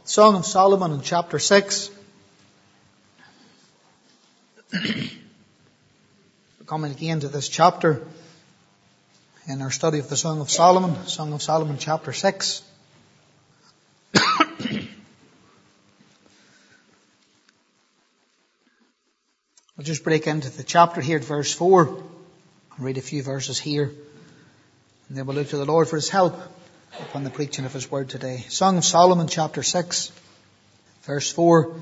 Song of Solomon in chapter 6. We're coming again to this chapter in our study of the Song of Solomon chapter 6. We'll just break into the chapter here at verse 4. I'll read a few verses here, and then we'll look to the Lord for His help upon the preaching of His word today. Song of Solomon chapter 6, verse 4.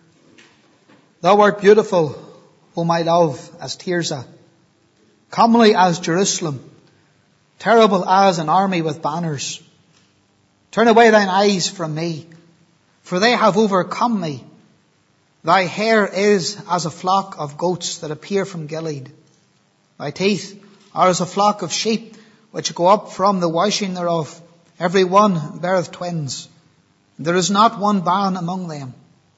Thou art beautiful, O my love, as Tirzah, comely as Jerusalem, terrible as an army with banners. Turn away thine eyes from me, for they have overcome me. Thy hair is as a flock of goats that appear from Gilead. Thy teeth are as a flock of sheep which go up from the washing thereof. Every one beareth twins. There is not one barren among them.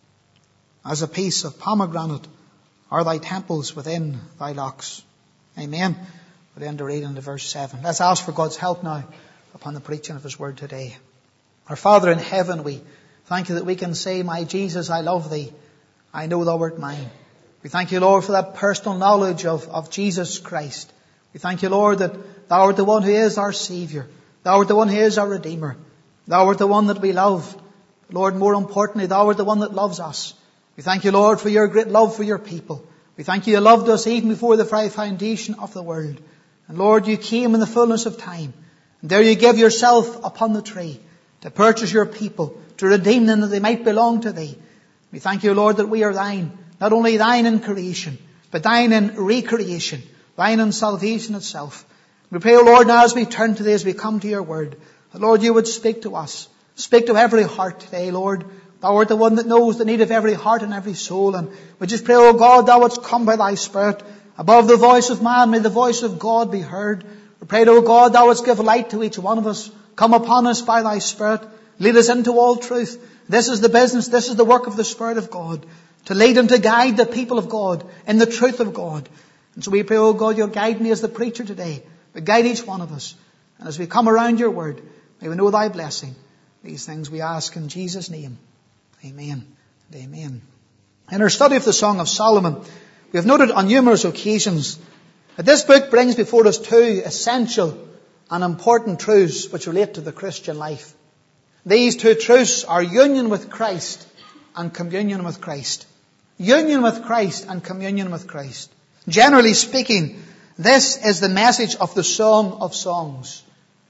As a piece of pomegranate are thy temples within thy locks. Amen. We'll end the reading to verse 7. Let's ask for God's help now upon the preaching of His word today. Our Father in heaven, we thank You that we can say, My Jesus, I love Thee. I know Thou art mine. We thank You, Lord, for that personal knowledge of Jesus Christ. We thank You, Lord, that Thou art the one who is our Saviour. Thou art the one who is our Redeemer. Thou art the one that we love. Lord, more importantly, Thou art the one that loves us. We thank You, Lord, for Your great love for Your people. We thank You loved us even before the very foundation of the world. And Lord, You came in the fullness of time. And there You give Yourself upon the tree to purchase Your people, to redeem them that they might belong to Thee. We thank You, Lord, that we are Thine, not only Thine in creation, but Thine in recreation, Thine in salvation itself. We pray, O Lord, now as we turn to Thee, as we come to Your word, that, Lord, You would speak to us. Speak to every heart today, Lord. Thou art the one that knows the need of every heart and every soul. And we just pray, O God, Thou wouldst come by Thy Spirit. Above the voice of man, may the voice of God be heard. We pray, O God, Thou wouldst give light to each one of us. Come upon us by Thy Spirit. Lead us into all truth. This is the business, this is the work of the Spirit of God, to lead and to guide the people of God in the truth of God. And so we pray, O God, You'll guide me as the preacher today. But guide each one of us. And as we come around Your word, may we know Thy blessing. These things we ask in Jesus' name. Amen and amen. In our study of the Song of Solomon, we have noted on numerous occasions that this book brings before us two essential and important truths which relate to the Christian life. These two truths are union with Christ and communion with Christ. Union with Christ and communion with Christ. Generally speaking, this is the message of the Song of Songs.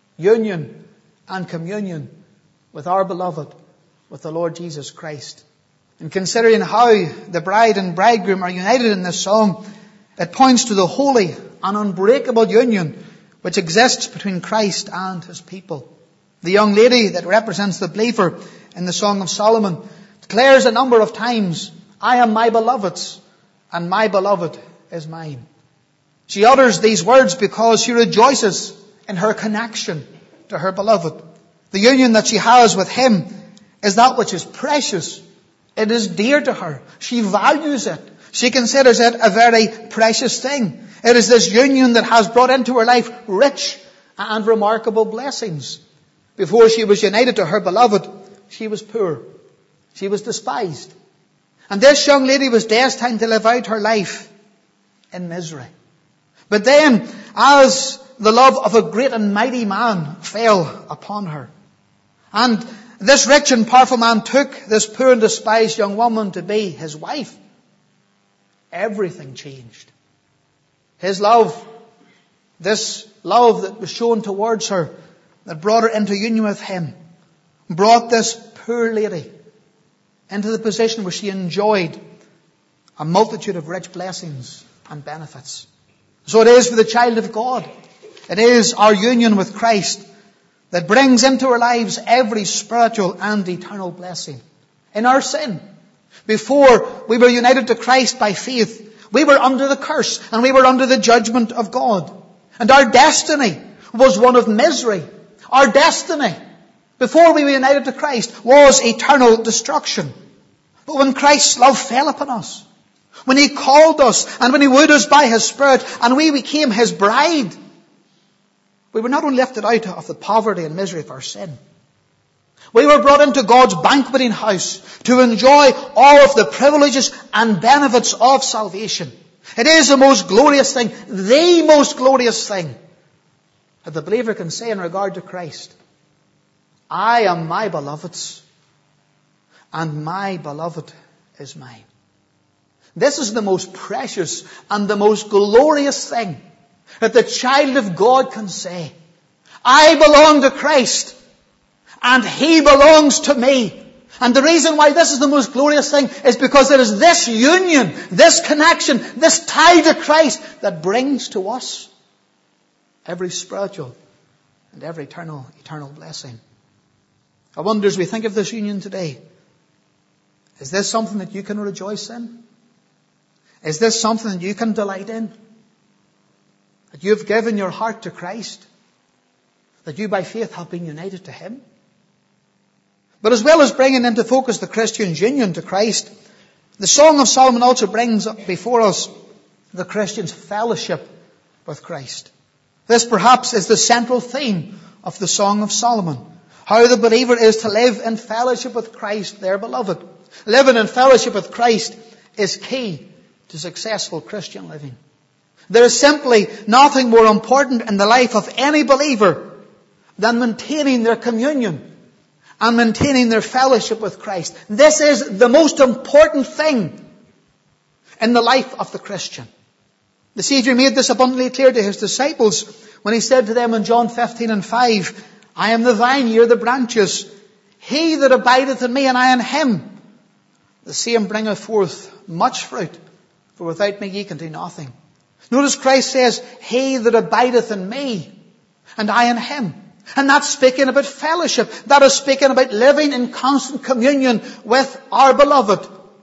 Union and communion with our beloved, with the Lord Jesus Christ. And considering how the bride and bridegroom are united in this song, it points to the holy and unbreakable union which exists between Christ and His people. The young lady that represents the believer in the Song of Solomon declares a number of times, I am my beloved's, and my beloved is mine. She utters these words because she rejoices in her connection to her beloved. The union that she has with Him is that which is precious. It is dear to her. She values it. She considers it a very precious thing. It is this union that has brought into her life rich and remarkable blessings. Before she was united to her beloved, she was poor. She was despised. And this young lady was destined to live out her life in misery. But then, as the love of a great and mighty man fell upon her, and this rich and powerful man took this poor and despised young woman to be his wife, everything changed. His love, this love that was shown towards her, that brought her into union with him, brought this poor lady into the position where she enjoyed a multitude of rich blessings and benefits. So it is for the child of God. It is our union with Christ that brings into our lives every spiritual and eternal blessing. In our sin, before we were united to Christ by faith, we were under the curse and we were under the judgment of God. And our destiny was one of misery. Our destiny, before we were united to Christ, was eternal destruction. But when Christ's love fell upon us, when He called us and when He wooed us by His Spirit and we became His bride, we were not only lifted out of the poverty and misery of our sin, We were brought into God's banqueting house to enjoy all of the privileges and benefits of salvation. It is the most glorious thing, the most glorious thing that the believer can say in regard to Christ. I am my beloved's, and my beloved is mine. This is the most precious and the most glorious thing that the child of God can say. I belong to Christ, and He belongs to me. And the reason why this is the most glorious thing is because there is this union, this connection, this tie to Christ that brings to us every spiritual and every eternal blessing. I wonder, as we think of this union today, is this something that you can rejoice in? Is this something that you can delight in? That you've given your heart to Christ? That you by faith have been united to Him? But as well as bringing into focus the Christian's union to Christ, the Song of Solomon also brings before us the Christian's fellowship with Christ. This perhaps is the central theme of the Song of Solomon. How the believer is to live in fellowship with Christ, their beloved. Living in fellowship with Christ is key to successful Christian living. There is simply nothing more important in the life of any believer than maintaining their communion and maintaining their fellowship with Christ. This is the most important thing in the life of the Christian. The Saviour made this abundantly clear to His disciples when He said to them in John 15:5, I am the vine, ye are the branches. He that abideth in me and I in him, the same bringeth forth much fruit, for without me ye can do nothing. Notice Christ says, He that abideth in me and I in him. And that's speaking about fellowship. That is speaking about living in constant communion with our beloved.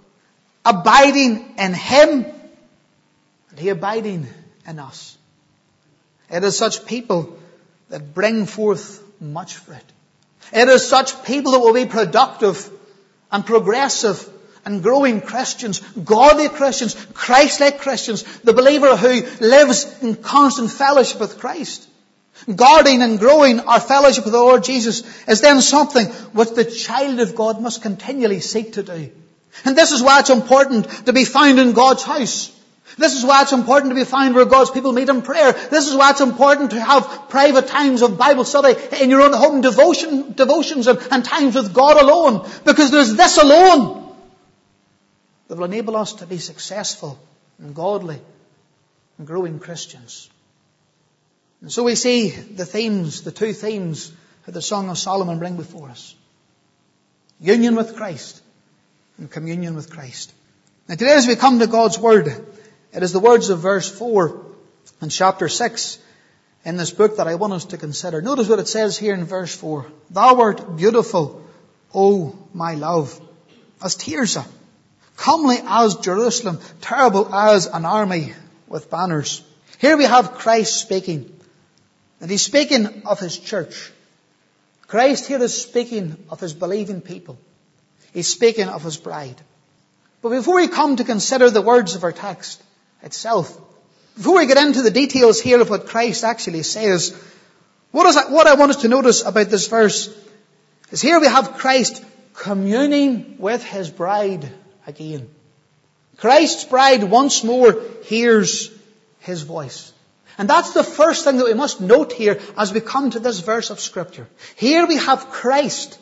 Abiding in Him and He abiding in us. It is such people that bring forth much fruit. It is such people that will be productive and progressive and growing Christians, godly Christians, Christ-like Christians, the believer who lives in constant fellowship with Christ. Guarding and growing our fellowship with the Lord Jesus is then something which the child of God must continually seek to do. And this is why it's important to be found in God's house. This is why it's important to be found where God's people meet in prayer. This is why it's important to have private times of Bible study in your own home, devotions and times with God alone. Because there's this alone that will enable us to be successful and godly and growing Christians. And so we see the two themes that the Song of Solomon bring before us. Union with Christ and communion with Christ. Now today as we come to God's Word, it is the words of verse 4 in chapter 6 in this book that I want us to consider. Notice what it says here in verse 4. Thou art beautiful, O my love, as Tirzah, comely as Jerusalem, terrible as an army with banners. Here we have Christ speaking. And He's speaking of His church. Christ here is speaking of His believing people. He's speaking of His bride. But before we come to consider the words of our text itself, before we get into the details here of what Christ actually says, what I want us to notice about this verse is here we have Christ communing with His bride again. Christ's bride once more hears His voice. And that's the first thing that we must note here as we come to this verse of Scripture. Here we have Christ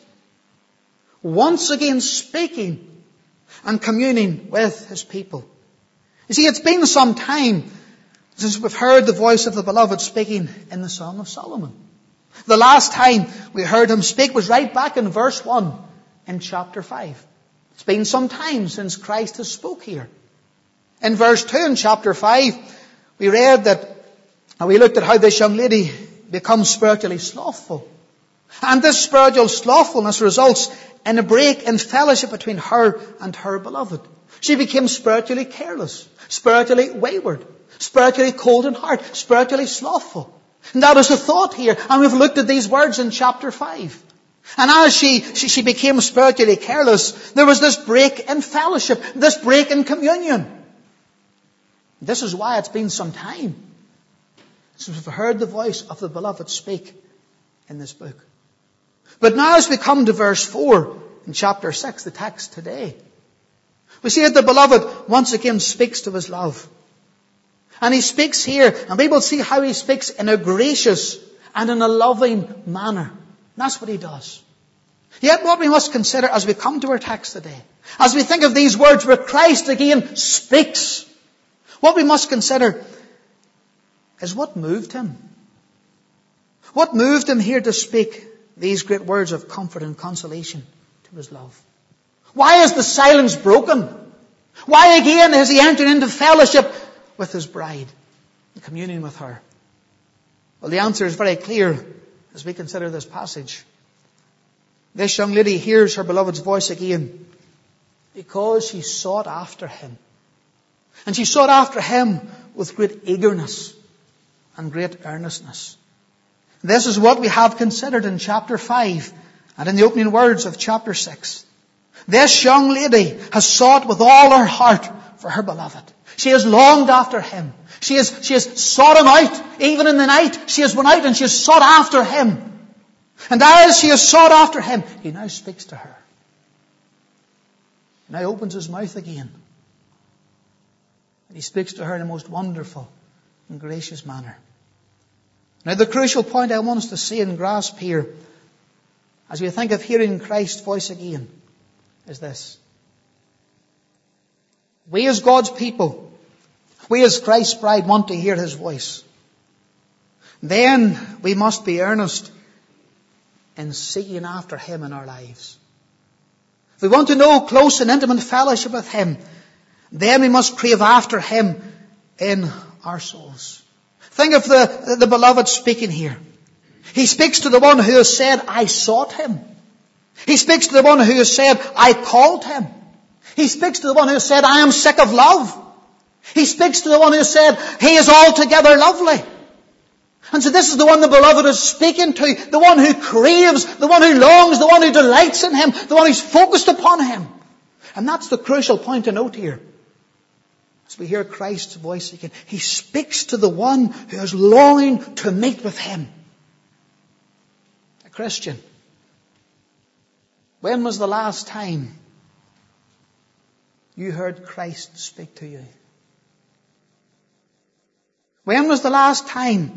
once again speaking and communing with His people. You see, it's been some time since we've heard the voice of the beloved speaking in the Song of Solomon. The last time we heard Him speak was right back in verse 1 in chapter 5. It's been some time since Christ has spoke here. In verse 2 in chapter 5, we read that, and we looked at how this young lady becomes spiritually slothful. And this spiritual slothfulness results in a break in fellowship between her and her beloved. She became spiritually careless, spiritually wayward, spiritually cold in heart, spiritually slothful. And that is the thought here. And we've looked at these words in chapter 5. And as she became spiritually careless, there was this break in fellowship, this break in communion. This is why it's been some time since we've heard the voice of the beloved speak in this book. But now as we come to verse 4 in chapter 6, the text today, we see that the beloved once again speaks to his love. And he speaks here, and we will see how he speaks in a gracious and in a loving manner. And that's what he does. Yet what we must consider as we come to our text today, as we think of these words where Christ again speaks, what we must consider is what moved him. What moved him here to speak these great words of comfort and consolation to his love? Why is the silence broken? Why again has he entered into fellowship with his bride and communion with her? Well, the answer is very clear as we consider this passage. This young lady hears her beloved's voice again because she sought after him. And she sought after him with great eagerness and great earnestness. This is what we have considered in chapter 5 and in the opening words of chapter 6. This young lady has sought with all her heart for her beloved. She has longed after him. She has sought him out. Even in the night, she has went out and she has sought after him. And as she has sought after him, he now speaks to her. He now opens his mouth again. And he speaks to her in a most wonderful and gracious manner. Now the crucial point I want us to see and grasp here, as we think of hearing Christ's voice again, is this. We as God's people, we as Christ's bride want to hear his voice. Then we must be earnest in seeking after him in our lives. If we want to know close and intimate fellowship with him, then we must crave after him in our souls. Think of the beloved speaking here. He speaks to the one who has said, I sought him. He speaks to the one who has said, I called him. He speaks to the one who has said, I am sick of love. He speaks to the one who has said, he is altogether lovely. And so this is the one the beloved is speaking to, the one who craves, the one who longs, the one who delights in him, the one who's focused upon him. And that's the crucial point to note here. As we hear Christ's voice again, he speaks to the one who is longing to meet with him. A Christian, when was the last time you heard Christ speak to you? When was the last time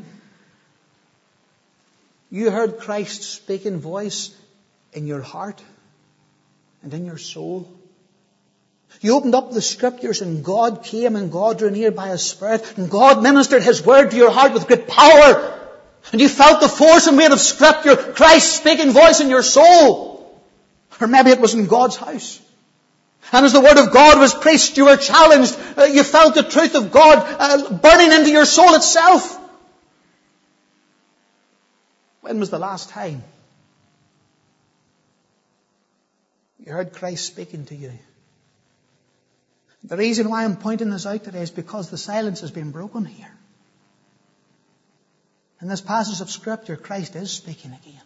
you heard Christ speak in voice in your heart and in your soul? You opened up the Scriptures and God came and God drew near by his Spirit and God ministered his word to your heart with great power. And you felt the force and weight of Scripture, Christ's speaking voice in your soul. Or maybe it was in God's house. And as the Word of God was preached, you were challenged. You felt the truth of God burning into your soul itself. When was the last time you heard Christ speaking to you? The reason why I'm pointing this out today is because the silence has been broken here. In this passage of Scripture, Christ is speaking again.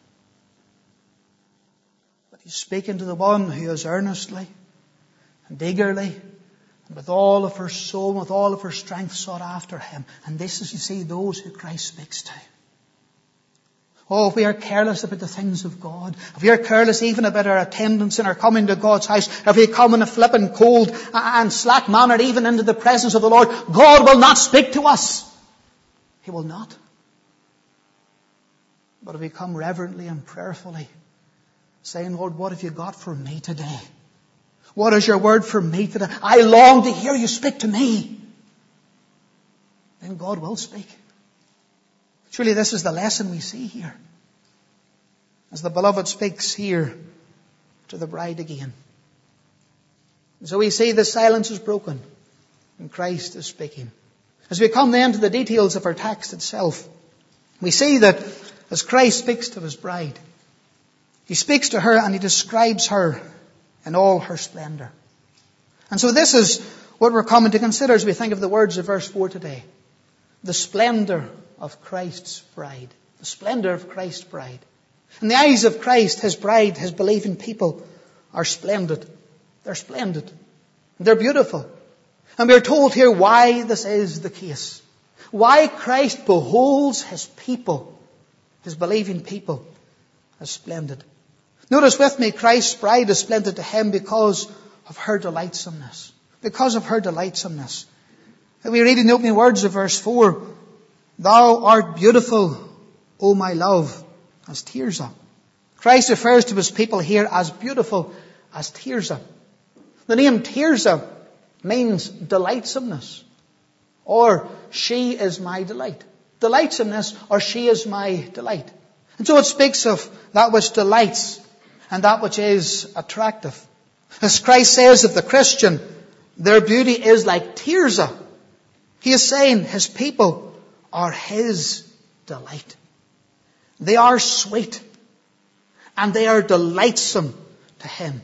But he's speaking to the one who is earnestly and eagerly and with all of her soul, with all of her strength sought after him. And this is, you see, those who Christ speaks to. Oh, if we are careless about the things of God, if we are careless even about our attendance and our coming to God's house, if we come in a flippant, cold and slack manner even into the presence of the Lord, God will not speak to us. He will not. But if we come reverently and prayerfully, saying, Lord, what have you got for me today? What is your word for me today? I long to hear you speak to me. Then God will speak. Surely this is the lesson we see here. As the beloved speaks here to the bride again. And so we see the silence is broken and Christ is speaking. As we come then to the details of our text itself, we see that as Christ speaks to his bride, he speaks to her and he describes her in all her splendor. And so this is what we're coming to consider as we think of the words of verse 4 today. The splendor of Christ's bride. The splendor of Christ's bride. In the eyes of Christ, his bride, his believing people are splendid. They're splendid. They're beautiful. And we're told here why this is the case. Why Christ beholds his people, his believing people, as splendid. Notice with me, Christ's bride is splendid to him because of her delightsomeness. Because of her delightsomeness. We read in the opening words of verse 4, Thou art beautiful, O my love, as Tirzah. Christ refers to his people here as beautiful as Tirzah. The name Tirzah means delightsomeness, or she is my delight. Delightsomeness, or she is my delight. And so it speaks of that which delights and that which is attractive. As Christ says of the Christian, their beauty is like Tirzah. He is saying his people are his delight. They are sweet and they are delightsome to him.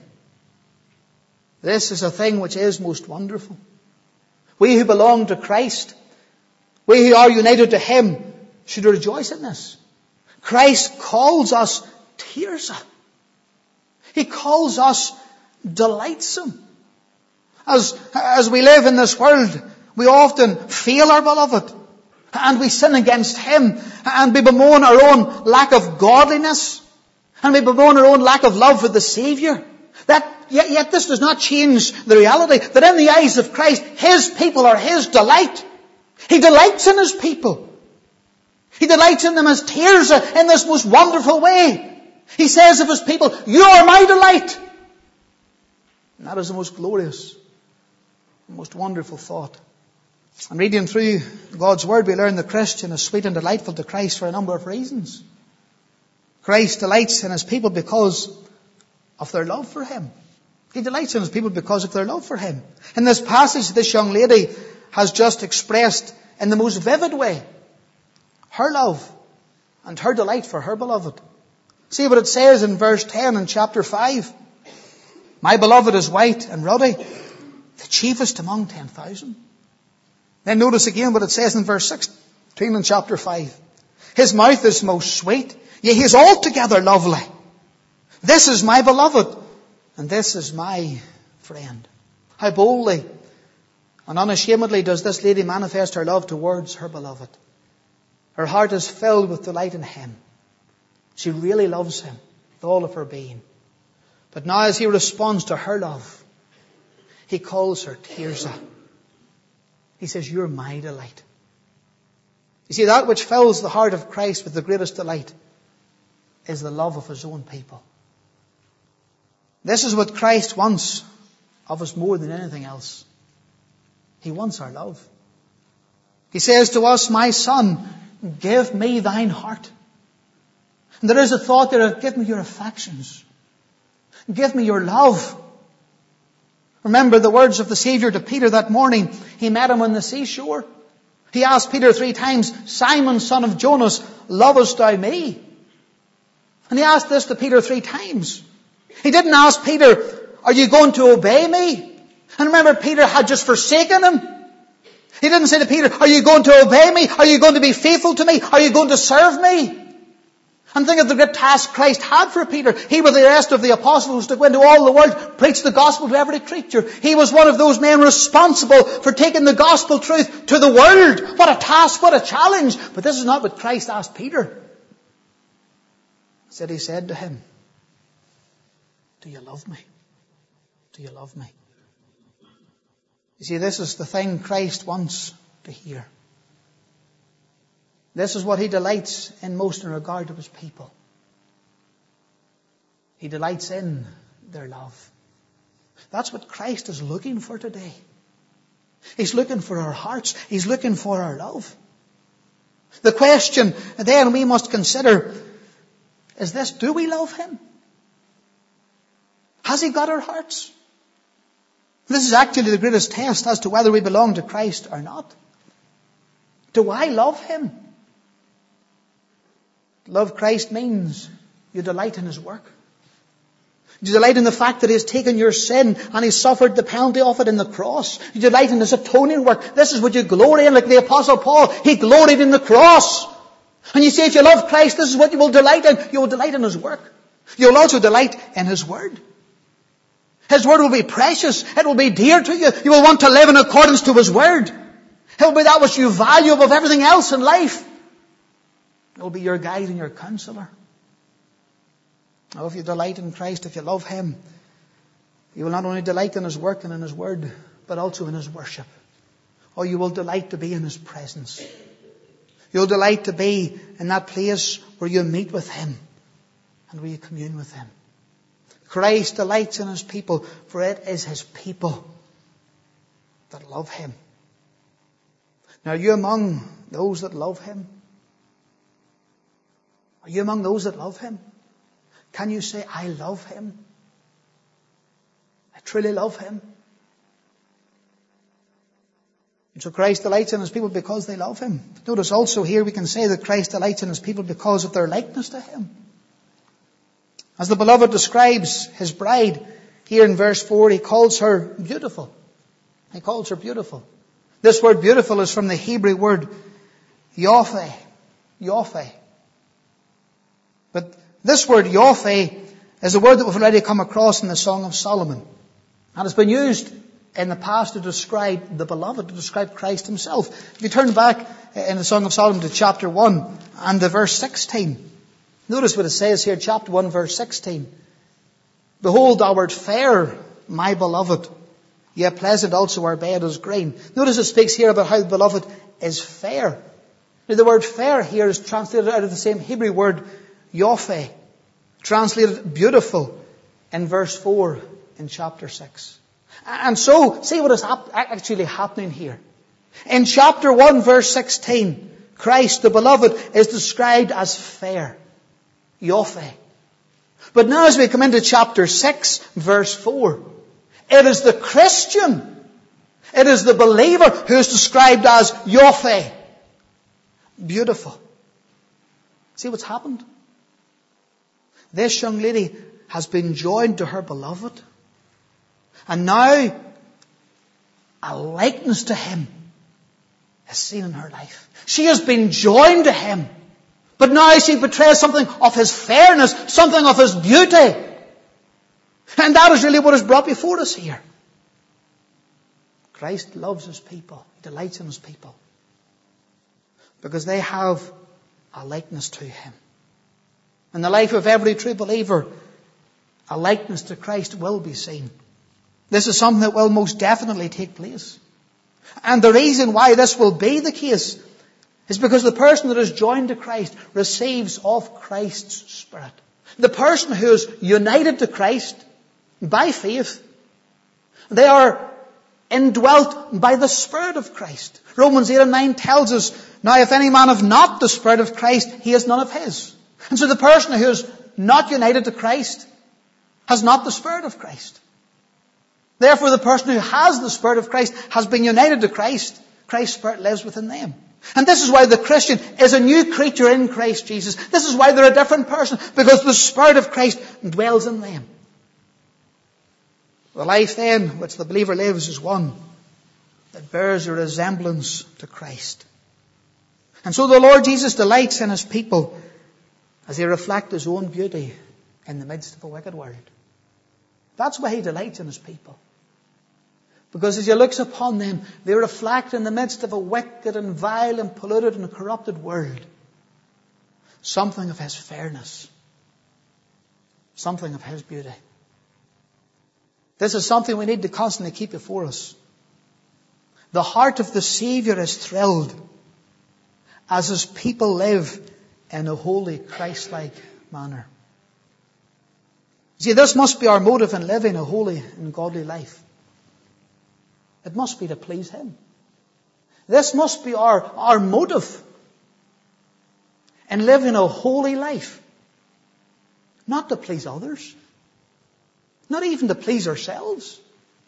This is a thing which is most wonderful. We who belong to Christ, we who are united to him, should rejoice in this. Christ calls us Tirzah. He calls us delightsome. As we live in this world, we often fail our beloved, and we sin against him, and we bemoan our own lack of godliness, and we bemoan our own lack of love for the Saviour. Yet this does not change the reality that in the eyes of Christ, his people are his delight. He delights in his people. He delights in them as Tirzah in this most wonderful way. He says of his people, You are my delight. And that is the most glorious, most wonderful thought. And reading through God's Word, we learn the Christian is sweet and delightful to Christ for a number of reasons. Christ delights in his people because of their love for him. He delights in his people because of their love for him. In this passage, this young lady has just expressed in the most vivid way her love and her delight for her beloved. See what it says in verse 10 in chapter 5. My beloved is white and ruddy, the chiefest among 10,000. Then notice again what it says in verse 16 in chapter 5. His mouth is most sweet, yea, he is altogether lovely. This is my beloved, and this is my friend. How boldly and unashamedly does this lady manifest her love towards her beloved. Her heart is filled with delight in him. She really loves him with all of her being. But now as he responds to her love, he calls her Tirzah. He says, You're my delight. You see, that which fills the heart of Christ with the greatest delight is the love of his own people. This is what Christ wants of us more than anything else. He wants our love. He says to us, My son, give me thine heart. And there is a thought there of, give me your affections. Give me your love. Remember the words of the Saviour to Peter that morning. He met him on the seashore. He asked Peter 3 times, Simon, son of Jonas, lovest thou me? And he asked this to Peter 3 times. He didn't ask Peter, are you going to obey me? And remember, Peter had just forsaken him. He didn't say to Peter, are you going to obey me? Are you going to be faithful to me? Are you going to serve me? And think of the great task Christ had for Peter. He, with the rest of the apostles, to go into all the world, preach the gospel to every creature. He was one of those men responsible for taking the gospel truth to the world. What a task, what a challenge. But this is not what Christ asked Peter. Instead, he said to him, do you love me? Do you love me? You see, this is the thing Christ wants to hear. This is what he delights in most in regard to his people. He delights in their love. That's what Christ is looking for today. He's looking for our hearts. He's looking for our love. The question then we must consider is this: do we love him? Has he got our hearts? This is actually the greatest test as to whether we belong to Christ or not. Do I love him? Love Christ means you delight in his work. You delight in the fact that he has taken your sin and he suffered the penalty of it in the cross. You delight in his atoning work. This is what you glory in, like the Apostle Paul. He gloried in the cross. And you say, if you love Christ, this is what you will delight in. You will delight in his work. You will also delight in his word. His word will be precious. It will be dear to you. You will want to live in accordance to his word. It will be that which you value above everything else in life. It will be your guide and your counselor. Now, if you delight in Christ, if you love Him, you will not only delight in His work and in His word, but also in His worship. Or you will delight to be in His presence. You'll delight to be in that place where you meet with Him and where you commune with Him. Christ delights in His people, for it is His people that love Him. Now, are you among those that love Him? Are you among those that love Him? Can you say, I love Him? I truly love Him. And so Christ delights in His people because they love Him. Notice also here we can say that Christ delights in His people because of their likeness to Him. As the beloved describes His bride, here in verse 4, He calls her beautiful. He calls her beautiful. This word beautiful is from the Hebrew word Yophe. Yophe. But this word Yophe is a word that we've already come across in the Song of Solomon. And it's been used in the past to describe the beloved, to describe Christ Himself. If you turn back in the Song of Solomon to chapter 1 and the verse 16, notice what it says here, chapter 1, verse 16. Behold, thou art fair, my beloved, yet pleasant also our bed is green. Notice it speaks here about how the beloved is fair. Now, the word fair here is translated out of the same Hebrew word, Yophe, translated beautiful in verse 4 in chapter 6. And so, see what is actually happening here. In chapter 1, verse 16, Christ, the beloved, is described as fair. Yophe. But now as we come into chapter 6, verse 4, it is the Christian, it is the believer who is described as Yophe. Beautiful. See what's happened? This young lady has been joined to her beloved. And now, a likeness to Him is seen in her life. She has been joined to Him. But now she betrays something of His fairness, something of His beauty. And that is really what is brought before us here. Christ loves His people. He delights in His people. Because they have a likeness to Him. In the life of every true believer, a likeness to Christ will be seen. This is something that will most definitely take place. And the reason why this will be the case is because the person that is joined to Christ receives of Christ's Spirit. The person who is united to Christ by faith, they are indwelt by the Spirit of Christ. Romans 8 and 9 tells us, now if any man have not the Spirit of Christ, he is none of His. And so the person who is not united to Christ has not the Spirit of Christ. Therefore, the person who has the Spirit of Christ has been united to Christ. Christ's Spirit lives within them. And this is why the Christian is a new creature in Christ Jesus. This is why they're a different person, because the Spirit of Christ dwells in them. The life then which the believer lives is one that bears a resemblance to Christ. And so the Lord Jesus delights in His people as they reflect His own beauty in the midst of a wicked world. That's why He delights in His people. Because as He looks upon them, they reflect in the midst of a wicked and vile and polluted and corrupted world something of His fairness, something of His beauty. This is something we need to constantly keep before us. The heart of the Saviour is thrilled as His people live in a holy, Christ-like manner. See, this must be our motive in living a holy and godly life. It must be to please Him. This must be our motive in living a holy life. Not to please others. Not even to please ourselves.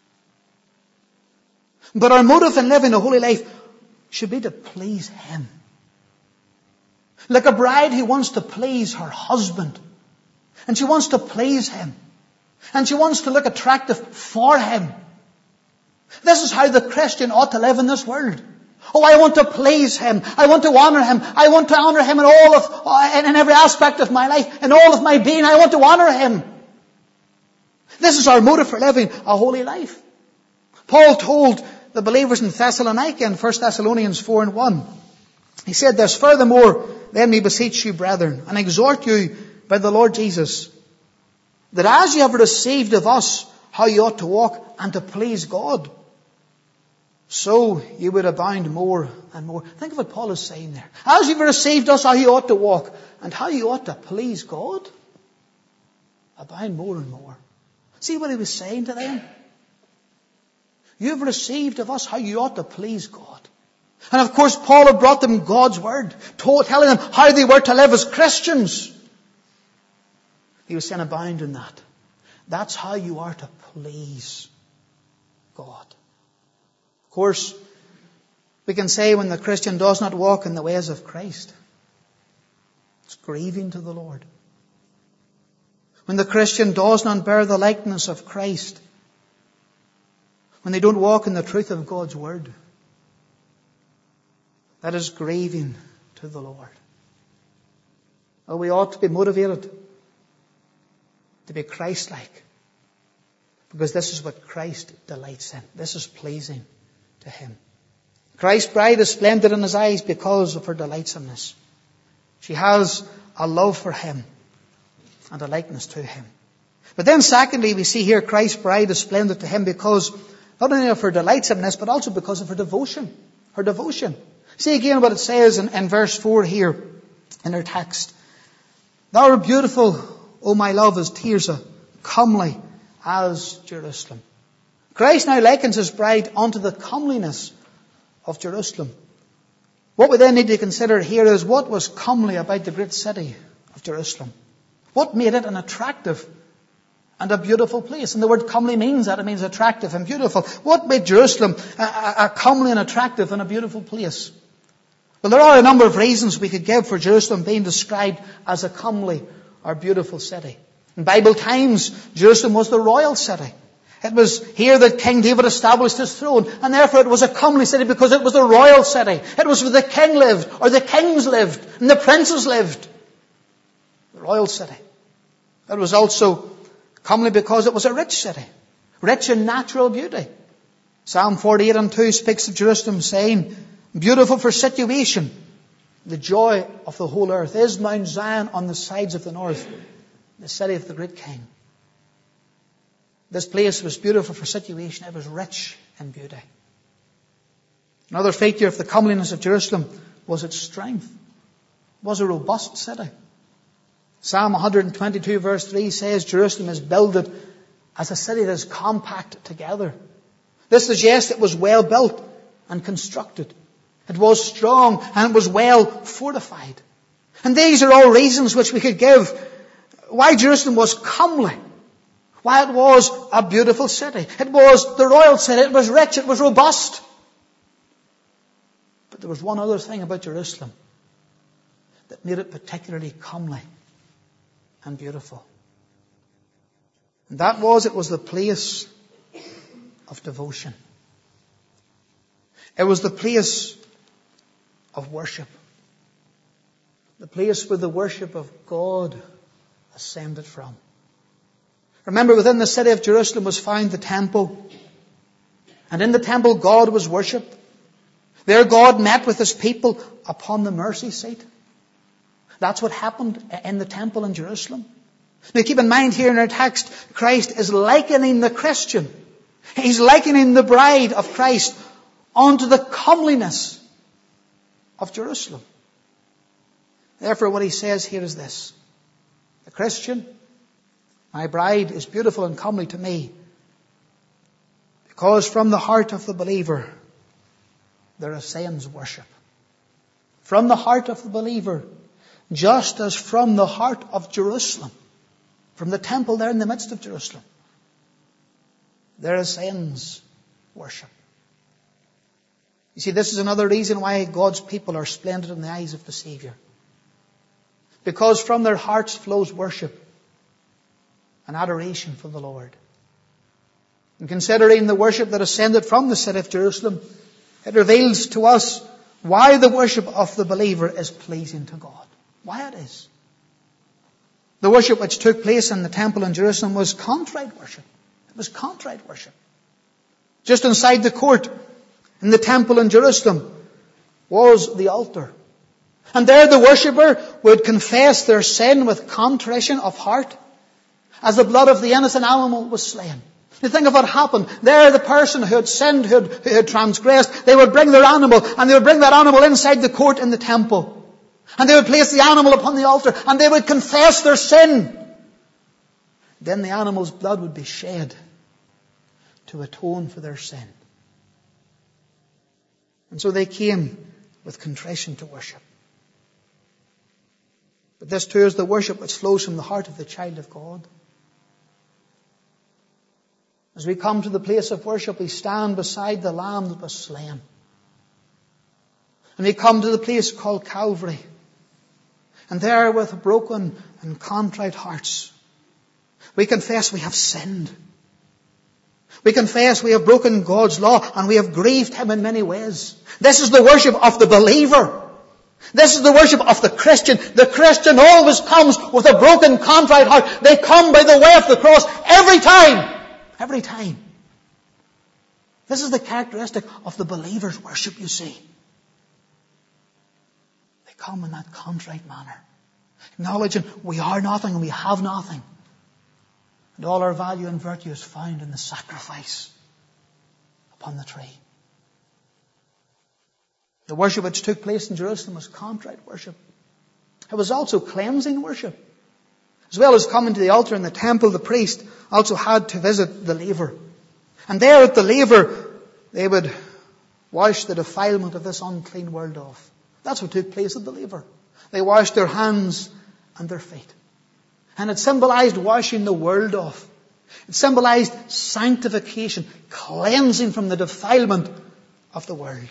But our motive in living a holy life should be to please Him. Like a bride who wants to please her husband. And she wants to please him. And she wants to look attractive for him. This is how the Christian ought to live in this world. Oh, I want to please Him. I want to honor Him. I want to honor Him in every aspect of my life. In all of my being, I want to honor Him. This is our motive for living a holy life. Paul told the believers in Thessalonica in 1 Thessalonians 4 and 1. He said this, "Furthermore, let me beseech you, brethren, and exhort you by the Lord Jesus, that as you have received of us how you ought to walk and to please God, so you would abound more and more. Think of what Paul is saying there. As you've received us how you ought to walk and how you ought to please God, abound more and more. See what he was saying to them? You've received of us how you ought to please God. And of course, Paul had brought them God's word, telling them how they were to live as Christians. He was saying, abound in that. That's how you are to please God. Of course, we can say when the Christian does not walk in the ways of Christ, it's grieving to the Lord. When the Christian does not bear the likeness of Christ, when they don't walk in the truth of God's word, that is grieving to the Lord. Well, we ought to be motivated to be Christ-like, because this is what Christ delights in. This is pleasing to Him. Christ's bride is splendid in His eyes because of her delightsomeness. She has a love for Him and a likeness to Him. But then secondly, we see here Christ's bride is splendid to Him because not only of her delightsomeness, but also because of her devotion. Her devotion. See again what it says in verse 4 here in our text. Thou art beautiful, O my love, as Tirzah, comely as Jerusalem. Christ now likens His bride unto the comeliness of Jerusalem. What we then need to consider here is what was comely about the great city of Jerusalem. What made it an attractive and a beautiful place? And the word comely means that. It means attractive and beautiful. What made Jerusalem a comely and attractive and a beautiful place? Well, there are a number of reasons we could give for Jerusalem being described as a comely or beautiful city. In Bible times, Jerusalem was the royal city. It was here that King David established his throne, and therefore it was a comely city because it was the royal city. It was where the king lived, or the kings lived, and the princes lived. The royal city. It was also comely because it was a rich city, rich in natural beauty. Psalm 48:2 speaks of Jerusalem saying, beautiful for situation, the joy of the whole earth is Mount Zion on the sides of the north, the city of the great King. This place was beautiful for situation. It was rich in beauty. Another feature of the comeliness of Jerusalem was its strength. It was a robust city. Psalm 122 verse 3 says Jerusalem is builded as a city that is compact together. This suggests it was well built and constructed. It was strong and it was well fortified. And these are all reasons which we could give why Jerusalem was comely. Why it was a beautiful city. It was the royal city. It was rich. It was robust. But there was one other thing about Jerusalem that made it particularly comely and beautiful. And that was, it was the place of devotion. It was the place of worship. The place where the worship of God ascended from. Remember, within the city of Jerusalem was found the temple. And in the temple, God was worshipped. There God met with His people upon the mercy seat. That's what happened in the temple in Jerusalem. Now keep in mind here in our text, Christ is likening the Christian. He's likening the bride of Christ unto the comeliness of Jerusalem. Therefore, what he says here is this. The Christian, my bride, is beautiful and comely to me because from the heart of the believer there ascends worship. From the heart of the believer, just as from the heart of Jerusalem, from the temple there in the midst of Jerusalem, there ascends worship. You see, this is another reason why God's people are splendid in the eyes of the Savior. Because from their hearts flows worship and adoration for the Lord. And considering the worship that ascended from the city of Jerusalem, it reveals to us why the worship of the believer is pleasing to God. Why it is. The worship which took place in the temple in Jerusalem was contrite worship. It was contrite worship. Just inside the court in the temple in Jerusalem was the altar. And there the worshipper would confess their sin with contrition of heart. as the blood of the innocent animal was slain. You think of what happened. There, the person who had sinned, who had transgressed, they would bring their animal, and they would bring that animal inside the court in the temple. And they would place the animal upon the altar, and they would confess their sin. Then the animal's blood would be shed to atone for their sin. And so they came with contrition to worship. But this too is the worship which flows from the heart of the child of God. As we come to the place of worship, we stand beside the Lamb that was slain. And we come to the place called Calvary. And there, with broken and contrite hearts, we confess we have sinned. We confess we have broken God's law and we have grieved Him in many ways. This is the worship of the believer. This is the worship of the Christian. The Christian always comes with a broken, contrite heart. They come by the way of the cross every time. Every time. This is the characteristic of the believer's worship, you see. They come in that contrite manner, acknowledging we are nothing and we have nothing. And all our value and virtue is found in the sacrifice upon the tree. The worship which took place in Jerusalem was contrite worship. It was also cleansing worship. As well as coming to the altar in the temple, the priest also had to visit the laver. And there at the laver, they would wash the defilement of this unclean world off. That's what took place at the laver. They washed their hands and their feet. And it symbolized washing the world off. It symbolized sanctification, cleansing from the defilement of the world.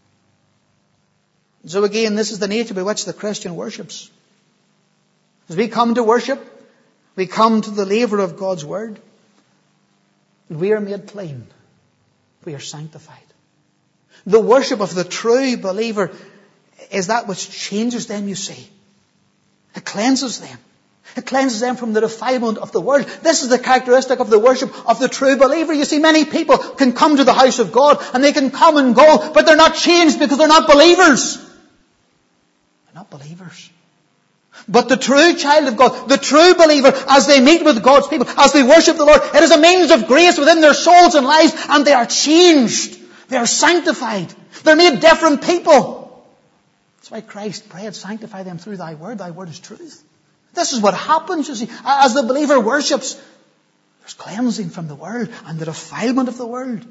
So again, this is the nature by which the Christian worships. As we come to worship, we come to the laver of God's Word. And we are made clean. We are sanctified. The worship of the true believer is that which changes them, you see. It cleanses them. It cleanses them from the defilement of the world. This is the characteristic of the worship of the true believer. You see, many people can come to the house of God and they can come and go, but they're not changed because they're not believers. They're not believers. But the true child of God, the true believer, as they meet with God's people, as they worship the Lord, it is a means of grace within their souls and lives, and they are changed. They are sanctified. They're made different people. That's why Christ prayed, sanctify them through thy word. Thy word is truth. This is what happens, you see. As the believer worships, there's cleansing from the world and the defilement of the world.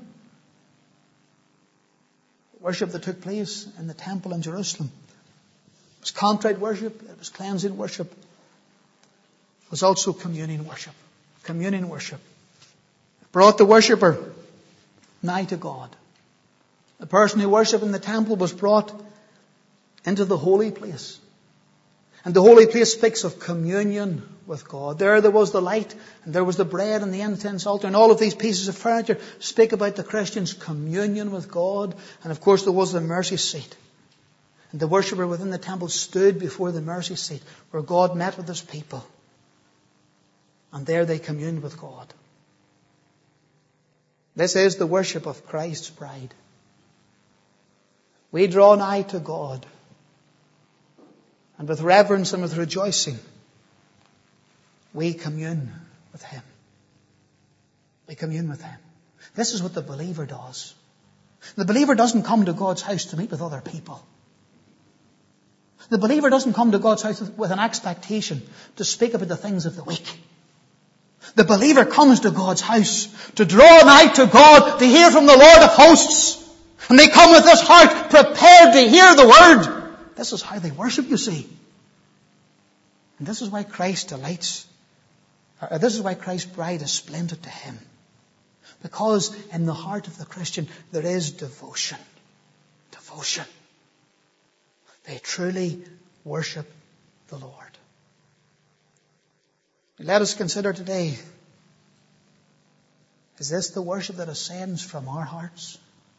The worship that took place in the temple in Jerusalem, it was contrite worship, it was cleansing worship. It was also communion worship. Communion worship. It brought the worshipper nigh to God. The person who worshipped in the temple was brought into the holy place. And the holy place speaks of communion with God. There was the light, and there was the bread and the incense altar, and all of these pieces of furniture speak about the Christian's communion with God. And of course there was the mercy seat. And the worshipper within the temple stood before the mercy seat where God met with His people. And there they communed with God. This is the worship of Christ's bride. We draw nigh to God. And with reverence and with rejoicing, we commune with Him. We commune with Him. This is what the believer does. The believer doesn't come to God's house to meet with other people. The believer doesn't come to God's house with an expectation to speak about the things of the week. The believer comes to God's house to draw nigh to God, to hear from the Lord of hosts. And they come with this heart prepared to hear the word. This is how they worship, you see. And this is why Christ delights. This is why Christ's bride is splendid to Him. Because in the heart of the Christian there is devotion. Devotion. They truly worship the Lord. Let us consider today, is this the worship that ascends from our hearts?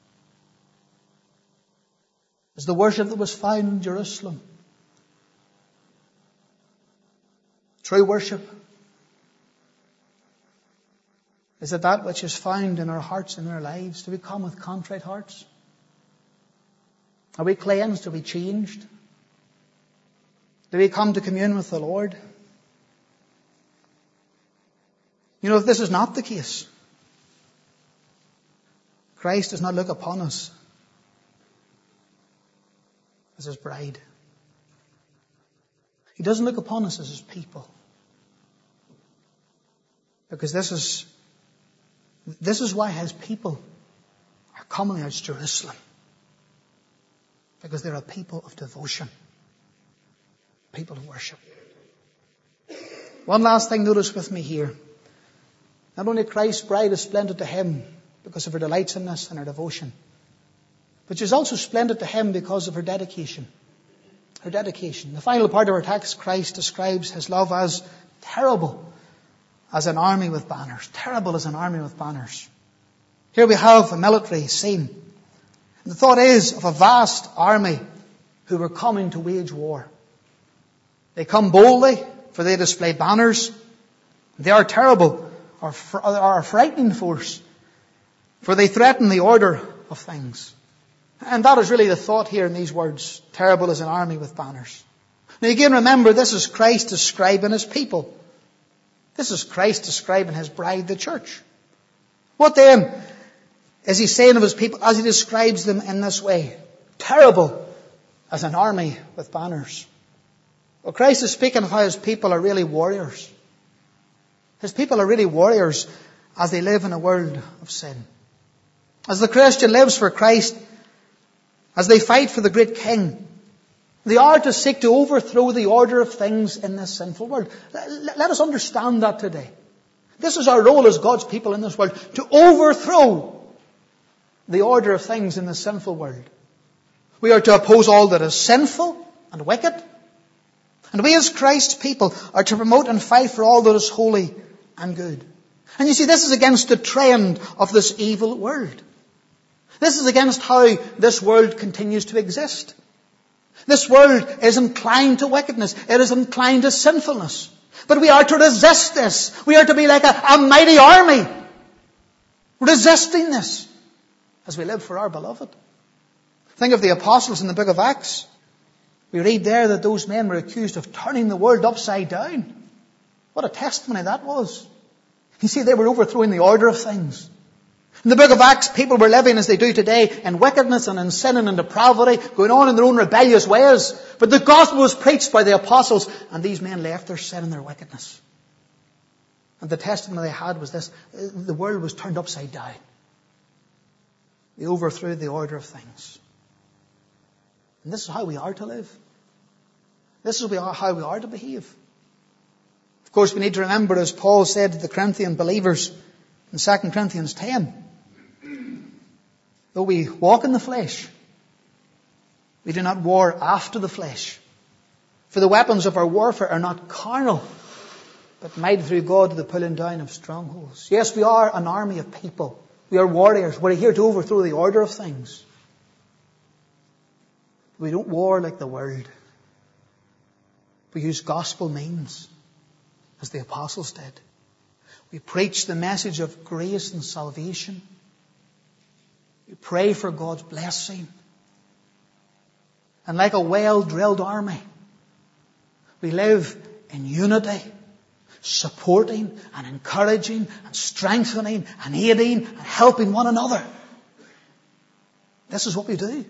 Is the worship that was found in Jerusalem true worship? Is it that which is found in our hearts and our lives? Do we come with contrite hearts? Are we cleansed? Are we changed? Do we come to commune with the Lord? You know, if this is not the case, Christ does not look upon us as his bride. He doesn't look upon us as his people. Because this is why his people are coming out to Jerusalem. Because they're a people of devotion. People of worship. One last thing, notice with me here. Not only Christ's bride is splendid to him because of her delightsomeness and her devotion, but she's also splendid to him because of her dedication. Her dedication. The final part of our text, Christ describes his love as terrible as an army with banners. Terrible as an army with banners. Here we have a military scene. And the thought is of a vast army who were coming to wage war. They come boldly, for they display banners. They are terrible, or a frightening force, for they threaten the order of things. And that is really the thought here in these words. Terrible as an army with banners. Now again, remember, this is Christ describing his people. This is Christ describing his bride, the church. What then is he saying of his people as he describes them in this way? Terrible as an army with banners. Well, Christ is speaking of how his people are really warriors. His people are really warriors as they live in a world of sin. As the Christian lives for Christ, as they fight for the great King, they are to seek to overthrow the order of things in this sinful world. Let us understand that today. This is our role as God's people in this world, to overthrow the order of things in this sinful world. We are to oppose all that is sinful and wicked. And we as Christ's people are to promote and fight for all that is holy and good. And you see, this is against the trend of this evil world. This is against how this world continues to exist. This world is inclined to wickedness. It is inclined to sinfulness. But we are to resist this. We are to be like a mighty army, resisting this as we live for our beloved. Think of the apostles in the book of Acts. We read there that those men were accused of turning the world upside down. What a testimony that was. You see, they were overthrowing the order of things. In the book of Acts, people were living as they do today in wickedness and in sin and in depravity, going on in their own rebellious ways. But the gospel was preached by the apostles, and these men left their sin and their wickedness. And the testimony they had was this: the world was turned upside down. They overthrew the order of things. And this is how we are to live. This is how we are to behave. Of course, we need to remember, as Paul said to the Corinthian believers in 2 Corinthians 10, though we walk in the flesh, we do not war after the flesh. For the weapons of our warfare are not carnal, but mighty through God to the pulling down of strongholds. Yes, we are an army of people. We are warriors. We're here to overthrow the order of things. We don't war like the world. We use gospel means, as the apostles did. We preach the message of grace and salvation. We pray for God's blessing. And like a well-drilled army, we live in unity, supporting and encouraging and strengthening and aiding and helping one another. This is what we do.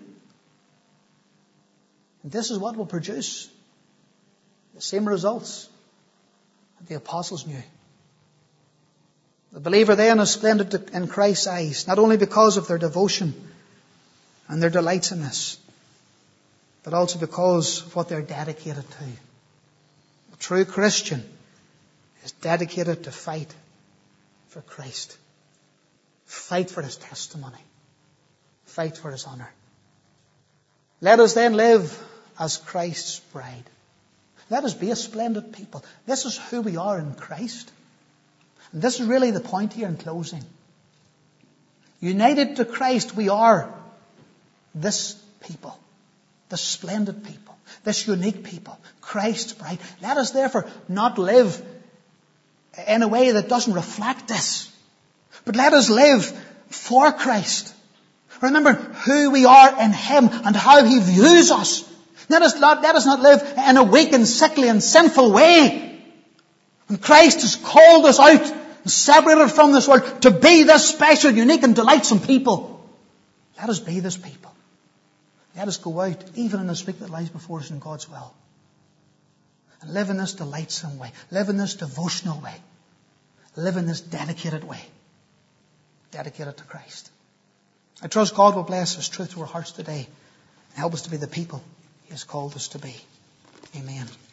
And this is what will produce the same results that the apostles knew. The believer then is splendid in Christ's eyes, not only because of their devotion and their delightsomeness, but also because of what they're dedicated to. A true Christian is dedicated to fight for Christ. Fight for his testimony. Fight for his honor. Let us then live as Christ's bride. Let us be a splendid people. This is who we are in Christ. And this is really the point here in closing. United to Christ, we are this people. This splendid people. This unique people. Christ's bride. Let us therefore not live in a way that doesn't reflect this. But let us live for Christ. Remember who we are in Him and how He views us. Let us not live in a weak and sickly and sinful way. When Christ has called us out separated from this world, to be this special, unique and delightsome people. Let us be this people. Let us go out, even in this week that lies before us in God's will, and live in this delightsome way. Live in this devotional way. Live in this dedicated way. Dedicated to Christ. I trust God will bless His truth to our hearts today and help us to be the people He has called us to be. Amen.